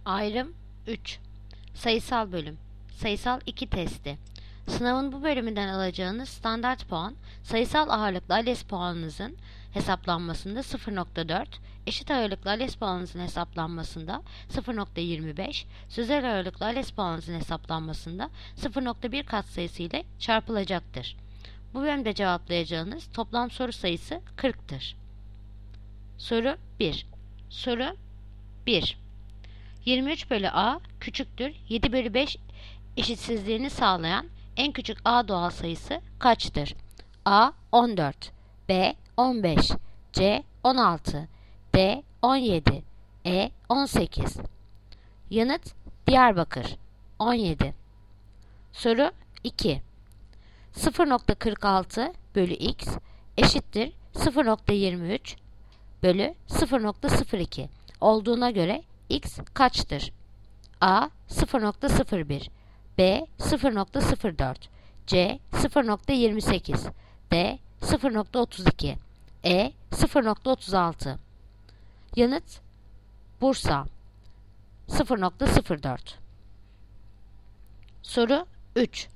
Ayrım 3. Sayısal bölüm. Sayısal 2 testi. Sınavın bu bölümünden alacağınız standart puan, sayısal ağırlıklı ALES puanınızın hesaplanmasında 0.4, eşit ağırlıklı ALES puanınızın hesaplanmasında 0.25, sözel ağırlıklı ALES puanınızın hesaplanmasında 0.1 katsayısı ile çarpılacaktır. Bu bölümde cevaplayacağınız toplam soru sayısı 40'tır. Soru 1. Soru 1. 23 bölü a küçüktür 7 bölü 5 eşitsizliğini sağlayan en küçük a doğal sayısı kaçtır? A 14, B 15, C 16, D 17, E 18. Yanıt Diyarbakır 17. Soru 2. 0.46 bölü x eşittir 0.23 bölü 0.02 olduğuna göre x kaçtır? A 0.01, B 0.04, C 0.28, D 0.32, E 0.36. Yanıt Bursa 0.04. Soru 3.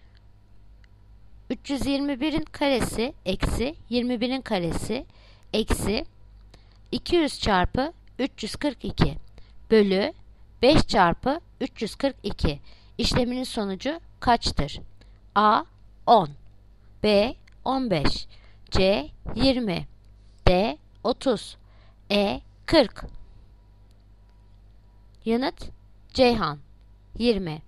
321'in karesi eksi 21'in karesi eksi 200 çarpı 342 bölü 5 çarpı 342 işleminin sonucu kaçtır? A 10, B 15, C 20, D 30, E 40. Yanıt Ceyhan 20.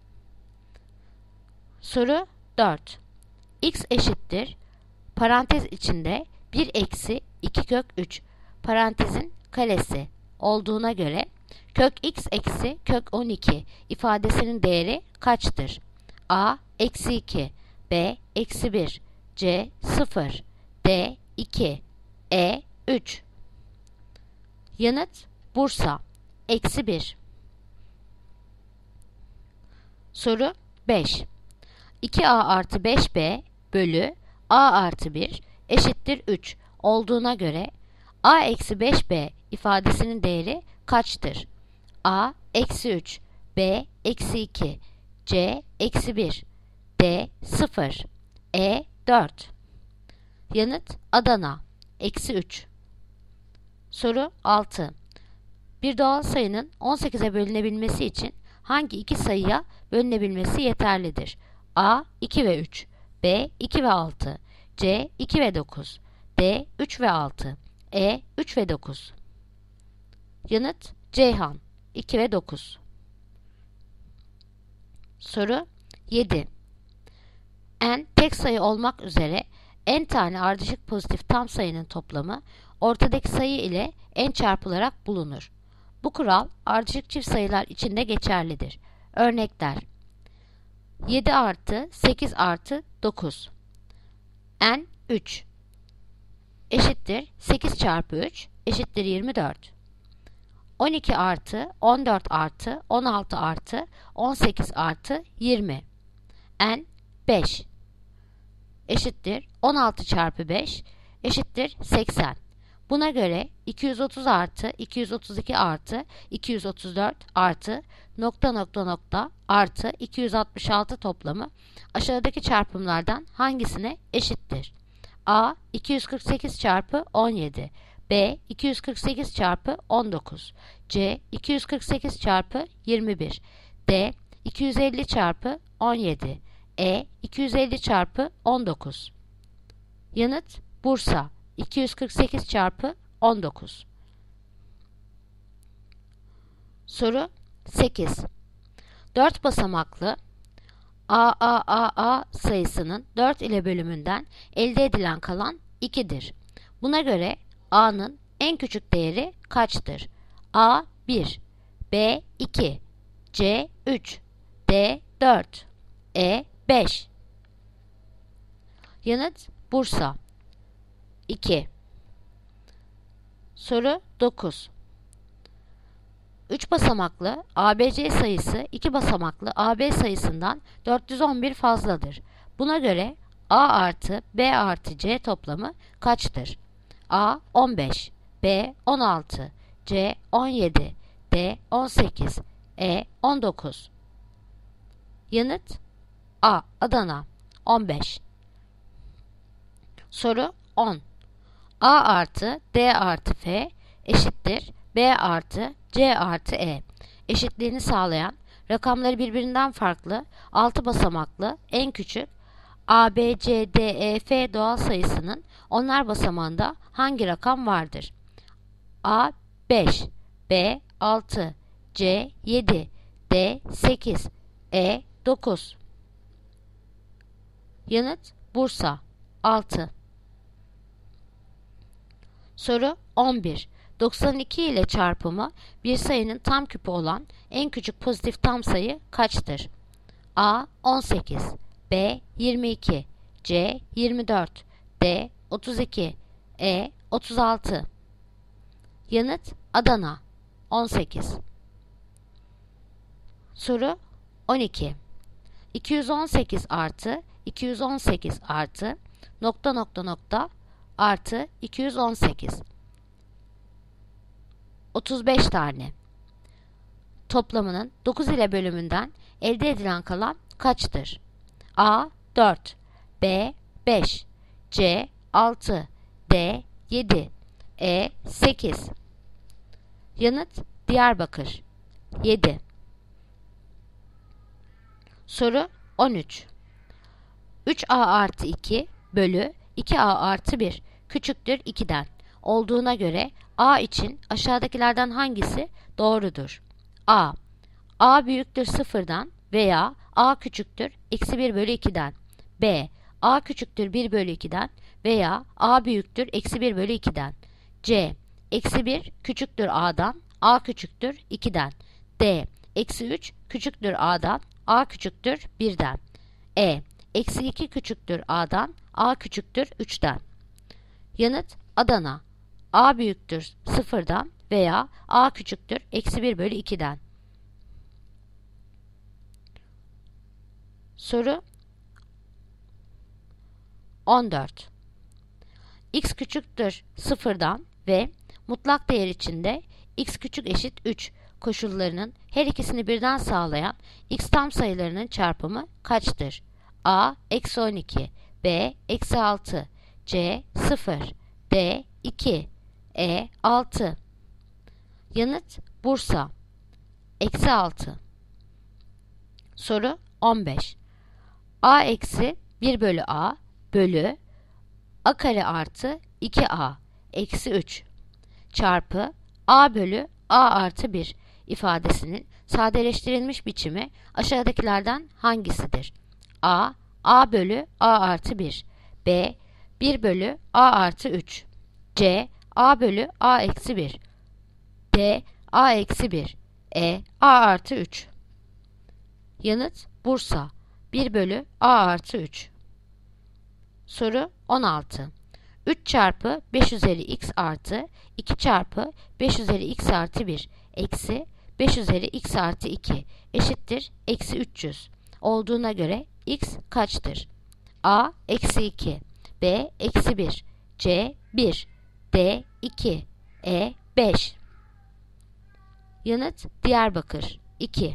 Soru 4. X eşittir parantez içinde 1 eksi 2 kök 3 parantezin karesi olduğuna göre kök x eksi kök 12 ifadesinin değeri kaçtır? A eksi 2, B eksi 1, C 0, D 2, E 3. Yanıt Bursa eksi 1. Soru 5. 2a artı 5b bölü a artı 1 eşittir 3 olduğuna göre a eksi 5b ifadesinin değeri kaçtır? A eksi 3, B eksi 2, C eksi 1, D 0, E 4. Yanıt Adana eksi 3. Soru 6. Bir doğal sayının 18'e bölünebilmesi için hangi iki sayıya bölünebilmesi yeterlidir? A 2 ve 3, B 2 ve 6, C 2 ve 9, D 3 ve 6, E 3 ve 9. Yanıt Ceyhan 2 ve 9. Soru 7. N tek sayı olmak üzere n tane ardışık pozitif tam sayının toplamı ortadaki sayı ile n çarpılarak bulunur. Bu kural ardışık çift sayılar için de geçerlidir. Örnekler 7 artı 8 artı 9 n 3 eşittir 8 çarpı 3 eşittir 24. 12 artı 14 artı 16 artı 18 artı 20 n 5 eşittir 16 çarpı 5 eşittir 80. Buna göre 230 artı 232 artı 234 artı nokta nokta nokta artı 266 toplamı aşağıdaki çarpımlardan hangisine eşittir? A 248 çarpı 17, B 248 çarpı 19, C 248 çarpı 21, D 250 çarpı 17, E 250 çarpı 19. Yanıt Bursa 248 çarpı 19. Soru 8. 4 basamaklı A sayısının 4 ile bölümünden elde edilen kalan 2'dir. Buna göre A'nın en küçük değeri kaçtır? A 1, B 2, C 3, D 4, E 5. Yanıt Bursa 2. Soru 9. 3 basamaklı ABC sayısı 2 basamaklı AB sayısından 411 fazladır. Buna göre A artı B artı C toplamı kaçtır? A 15, B 16, C 17, D 18, 19. Yanıt A. Adana 15. Soru 10. A artı D artı F eşittir B artı C artı E eşitliğini sağlayan rakamları birbirinden farklı 6 basamaklı en küçük A, B, C, D, E, F doğal sayısının onlar basamağında hangi rakam vardır? A 5, B 6, C 7, D 8, E 9. Yanıt Bursa 6. Soru 11. 92 ile çarpımı bir sayının tam küpü olan en küçük pozitif tam sayı kaçtır? A 18, B 22, C 24, D 32, E 36. Yanıt Adana 18. Soru 12. 218 artı 218 artı nokta nokta nokta artı 218. 35 tane. Toplamının 9 ile bölümünden elde edilen kalan kaçtır? A 4, B 5, C 6, D 7, E 8. Yanıt Diyarbakır 7. Soru 13. 3A artı 2 bölü 2A artı 1 küçüktür 2'den olduğuna göre A için aşağıdakilerden hangisi doğrudur? A. A büyüktür 0'dan veya A küçüktür eksi 1 bölü 2'den. B. A küçüktür 1 bölü 2'den veya A büyüktür eksi 1 bölü 2'den. C. Eksi 1 küçüktür A'dan, A küçüktür 2'den. D. Eksi 3 küçüktür A'dan, A küçüktür 1'den. E. Eksi 2 küçüktür A'dan, A küçüktür 3'ten. Yanıt Adana. A büyüktür 0'dan veya A küçüktür eksi 1 bölü 2'den. Soru 14. X küçüktür 0'dan ve mutlak değer içinde x küçük eşit 3 koşullarının her ikisini birden sağlayan x tam sayılarının çarpımı kaçtır? A eksi 12, B eksi 6, C 0, D 2, E 6. Yanıt Bursa eksi 6. Soru 15. A eksi 1 bölü A bölü A kare artı 2A eksi 3 çarpı A bölü A artı 1 ifadesinin sadeleştirilmiş biçimi aşağıdakilerden hangisidir? A, A bölü A artı 1, B, 1 bölü A artı 3, C, A bölü A eksi 1, D, A eksi 1, E, A artı 3. Yanıt Bursa 1 bölü A artı 3. Soru 16. 3 çarpı 5 üzeri x artı 2 çarpı 5 üzeri x artı 1 eksi 5 üzeri x artı 2 eşittir eksi 300 olduğuna göre x kaçtır? A eksi 2, B eksi 1, C 1, D 2, E 5. Yanıt Diyarbakır 2.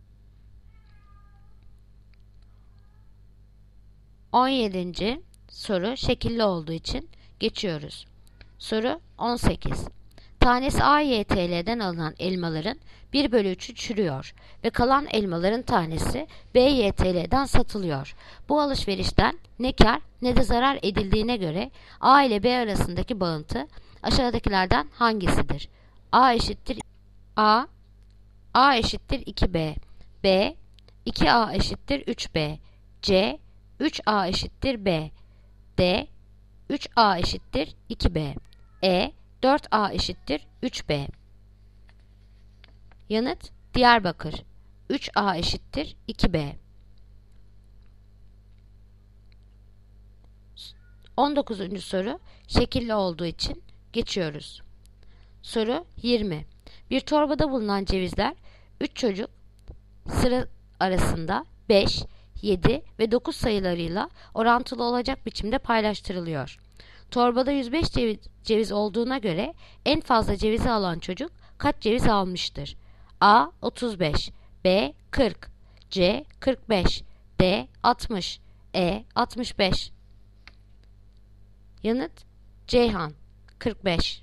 17. soru şekilli olduğu için geçiyoruz. Soru 18. Tanesi AYTL'den alınan elmaların 1 bölü 3'ü çürüyor ve kalan elmaların tanesi BYTL'den satılıyor. Bu alışverişten ne kar ne de zarar edildiğine göre A ile B arasındaki bağıntı aşağıdakilerden hangisidir? A eşittir A, A eşittir 2B, B 2A eşittir 3B, C 3A eşittir B, D 3A eşittir 2B, E 4A eşittir 3B. Yanıt Diyarbakır 3A eşittir 2B. 19. soru şekilli olduğu için geçiyoruz. Soru 20. Bir torbada bulunan cevizler 3 çocuk sıra arasında 5, 7 ve 9 sayılarıyla orantılı olacak biçimde paylaştırılıyor. Torbada 105 ceviz olduğuna göre en fazla cevizi alan çocuk kaç ceviz almıştır? A 35, B 40, C 45, D 60, E 65. Yanıt Ceyhan 45.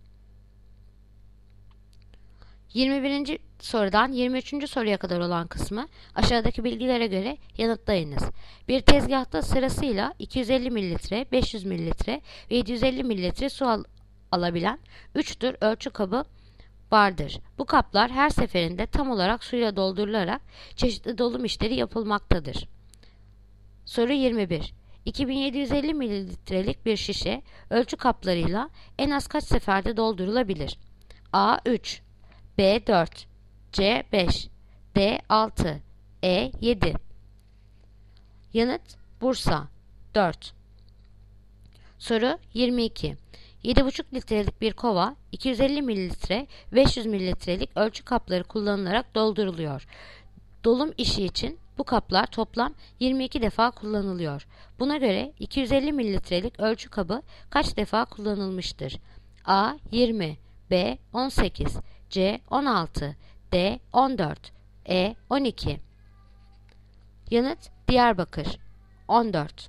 21. sorudan 23. soruya kadar olan kısmı aşağıdaki bilgilere göre yanıtlayınız. Bir tezgahta sırasıyla 250 mililitre, 500 mililitre ve 750 mililitre su alabilen 3 tür ölçü kabı vardır. Bu kaplar her seferinde tam olarak suyla doldurularak çeşitli dolum işleri yapılmaktadır. Soru 21. 2750 mililitrelik bir şişe ölçü kaplarıyla en az kaç seferde doldurulabilir? A 3, B 4, C 5, D 6, E 7. Yanıt Bursa 4. Soru 22. 7,5 litrelik bir kova 250 mililitre 500 mililitrelik ölçü kapları kullanılarak dolduruluyor. Dolum işi için bu kaplar toplam 22 defa kullanılıyor. Buna göre 250 mililitrelik ölçü kabı kaç defa kullanılmıştır? A 20, B 18, C 16, D 14, E 12. Yanıt Diyarbakır 14.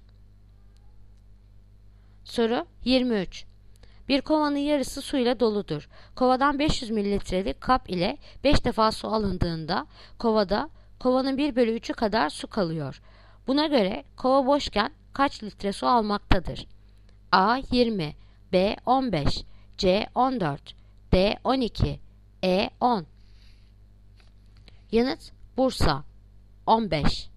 Soru 23. Bir kovanın yarısı suyla doludur. Kovadan 500 mililitrelik kap ile 5 defa su alındığında kovanın 1/3'ü kadar su kalıyor. Buna göre kova boşken kaç litre su almaktadır? A 20, B 15, C 14, D 12, E 10. Yanıt Bursa 15.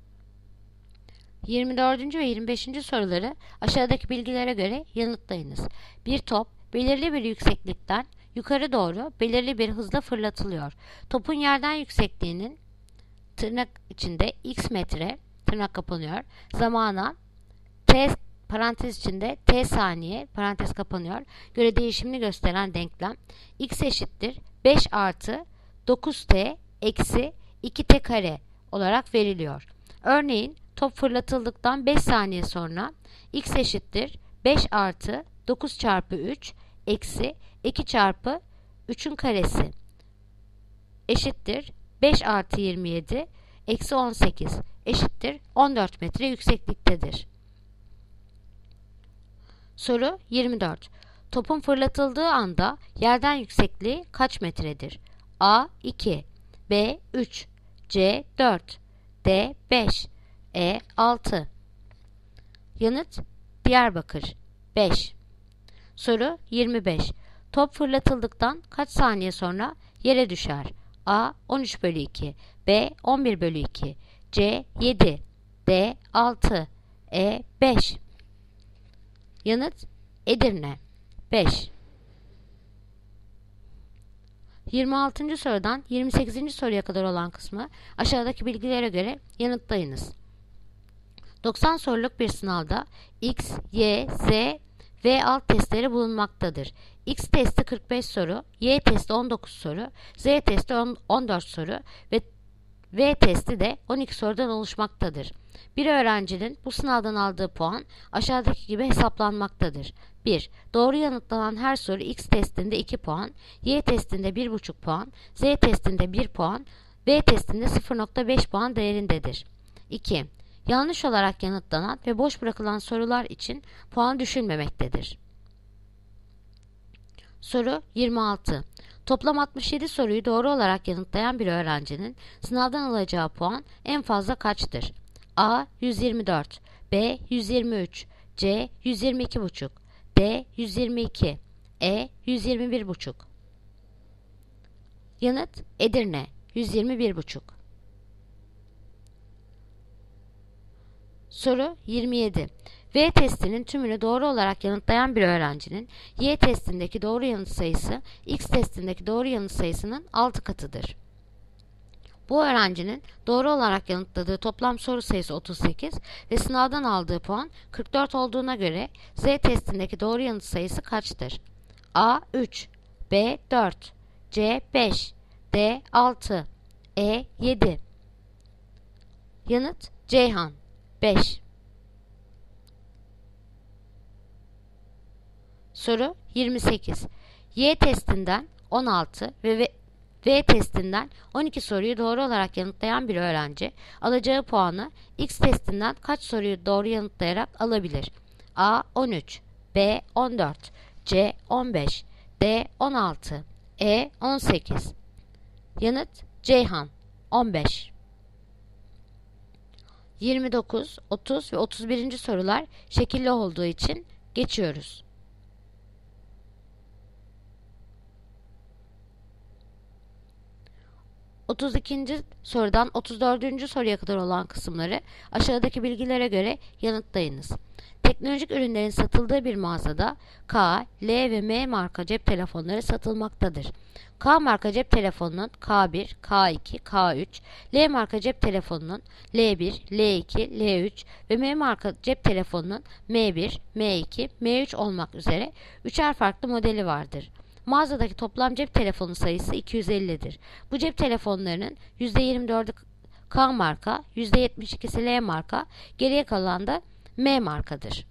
24. ve 25. soruları aşağıdaki bilgilere göre yanıtlayınız. Bir top belirli bir yükseklikten yukarı doğru belirli bir hızla fırlatılıyor. Topun yerden yüksekliğinin tırnak içinde x metre tırnak kapanıyor. Zamana t parantez içinde t saniye parantez kapanıyor. Göre değişimini gösteren denklem x eşittir 5 artı 9t eksi 2t kare olarak veriliyor. Örneğin top fırlatıldıktan 5 saniye sonra x eşittir 5 artı 9 çarpı 3 eksi 2 çarpı 3'ün karesi eşittir 5 artı 27 eksi 18 eşittir 14 metre yüksekliktedir. Soru 24. Topun fırlatıldığı anda yerden yüksekliği kaç metredir? A 2, B 3, C 4, D 5, E 6. Yanıt Diyarbakır 5. Soru 25. Top fırlatıldıktan kaç saniye sonra yere düşer? A 13/2, B 11/2, C 7, D 6, E 5. Yanıt Edirne 5. 26. sorudan 28. soruya kadar olan kısmı aşağıdaki bilgilere göre yanıtlayınız. 90 soruluk bir sınavda X, Y, Z ve alt testleri bulunmaktadır. X testi 45 soru, Y testi 19 soru, Z testi 14 soru ve V testi de 12 sorudan oluşmaktadır. Bir öğrencinin bu sınavdan aldığı puan aşağıdaki gibi hesaplanmaktadır. 1. Doğru yanıtlanan her soru X testinde 2 puan, Y testinde 1,5 puan, Z testinde 1 puan, V testinde 0,5 puan değerindedir. 2. Yanlış olarak yanıtlanan ve boş bırakılan sorular için puan düşülmemektedir. Soru 26. Toplam 67 soruyu doğru olarak yanıtlayan bir öğrencinin sınavdan alacağı puan en fazla kaçtır? A 124, B 123, C 122,5, D 122, E 121,5. Yanıt Edirne 121,5. Soru 27. V testinin tümünü doğru olarak yanıtlayan bir öğrencinin Y testindeki doğru yanıt sayısı X testindeki doğru yanıt sayısının 6 katıdır. Bu öğrencinin doğru olarak yanıtladığı toplam soru sayısı 38 ve sınavdan aldığı puan 44 olduğuna göre Z testindeki doğru yanıt sayısı kaçtır? A 3, B 4, C 5, D 6, E 7. Yanıt Ceyhan 5. Soru 28. Y testinden 16 ve V testinden 12 soruyu doğru olarak yanıtlayan bir öğrenci alacağı puanı X testinden kaç soruyu doğru yanıtlayarak alabilir? A. 13, B. 14, C. 15, D. 16, E. 18. Yanıt Ceyhan 15. 29, 30 ve 31. sorular şekilli olduğu için geçiyoruz. 32. sorudan 34. soruya kadar olan kısımları aşağıdaki bilgilere göre yanıtlayınız. Teknolojik ürünlerin satıldığı bir mağazada K, L ve M marka cep telefonları satılmaktadır. K marka cep telefonunun K1, K2, K3, L marka cep telefonunun L1, L2, L3 ve M marka cep telefonunun M1, M2, M3 olmak üzere üçer farklı modeli vardır. Mağazadaki toplam cep telefonu sayısı 250'dir. Bu cep telefonlarının %24'ü K marka, %72'si L marka, geriye kalan da M markadır.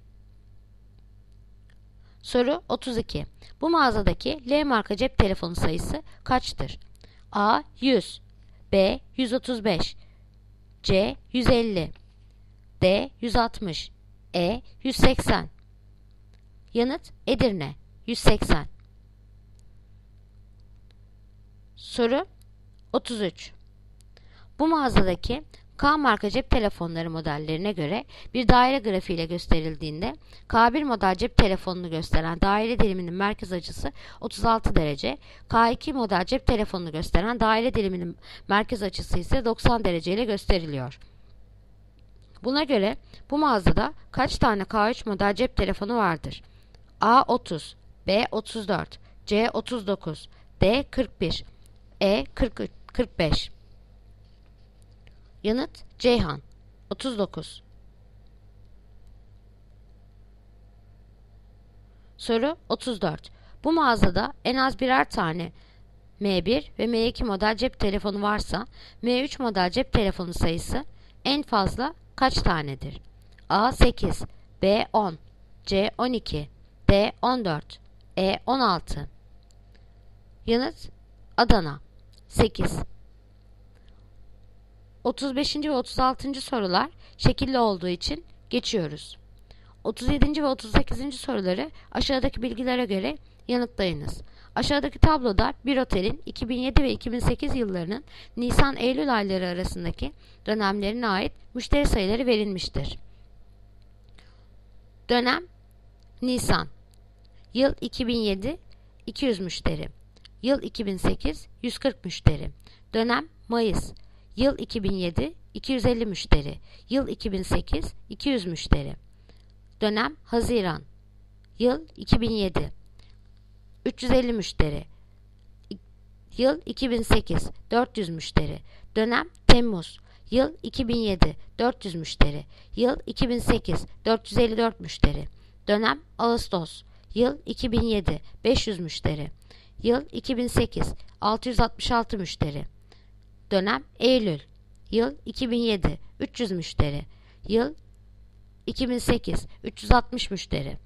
Soru 32. Bu mağazadaki L marka cep telefonu sayısı kaçtır? A. 100, B. 135, C. 150, D. 160, E. 180. Yanıt Edirne 180. Soru 33. Bu mağazadaki K marka cep telefonları modellerine göre bir daire grafiğiyle gösterildiğinde K1 model cep telefonunu gösteren daire diliminin merkez açısı 36 derece, K2 model cep telefonunu gösteren daire diliminin merkez açısı ise 90 derece ile gösteriliyor. Buna göre bu mağazada kaç tane K3 model cep telefonu vardır? A 30, B 34, C 39, D 41, E 45. Yanıt Ceyhan 39. Soru 34. Bu mağazada en az birer tane M1 ve M2 model cep telefonu varsa M3 model cep telefonu sayısı en fazla kaç tanedir? A 8, B 10, C 12, D 14, E 16. Yanıt Adana 8. 35. ve 36. sorular şekilli olduğu için geçiyoruz. 37. ve 38. soruları aşağıdaki bilgilere göre yanıtlayınız. Aşağıdaki tabloda bir otelin 2007 ve 2008 yıllarının Nisan-Eylül ayları arasındaki dönemlerine ait müşteri sayıları verilmiştir. Dönem Nisan, yıl 2007 200 müşteri, yıl 2008 140 müşteri. Dönem Mayıs, yıl 2007 250 müşteri, yıl 2008 200 müşteri. Dönem Haziran, yıl 2007 350 müşteri, yıl 2008 400 müşteri. Dönem Temmuz, yıl 2007 400 müşteri, yıl 2008 454 müşteri. Dönem Ağustos, yıl 2007 500 müşteri, yıl 2008 666 müşteri. Dönem Eylül, yıl 2007 300 müşteri, yıl 2008 360 müşteri.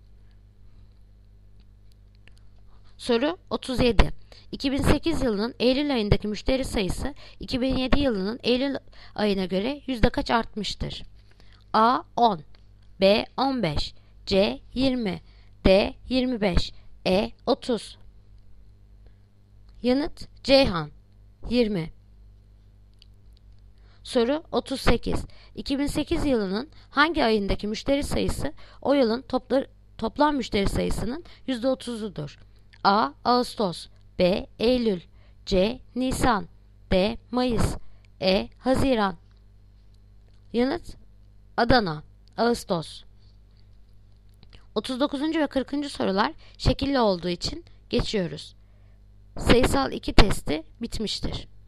Soru 37. 2008 yılının Eylül ayındaki müşteri sayısı 2007 yılının Eylül ayına göre yüzde kaç artmıştır? A 10, B 15, C 20, D 25, E 30. Yanıt Ceyhan 20. Soru 38. 2008 yılının hangi ayındaki müşteri sayısı o yılın toplam müşteri sayısının %30'udur? A. Ağustos, B. Eylül, C. Nisan, D. Mayıs, E. Haziran. Yanıt Adana, Ağustos. 39. ve 40. sorular şekilli olduğu için geçiyoruz. Sayısal 2 testi bitmiştir.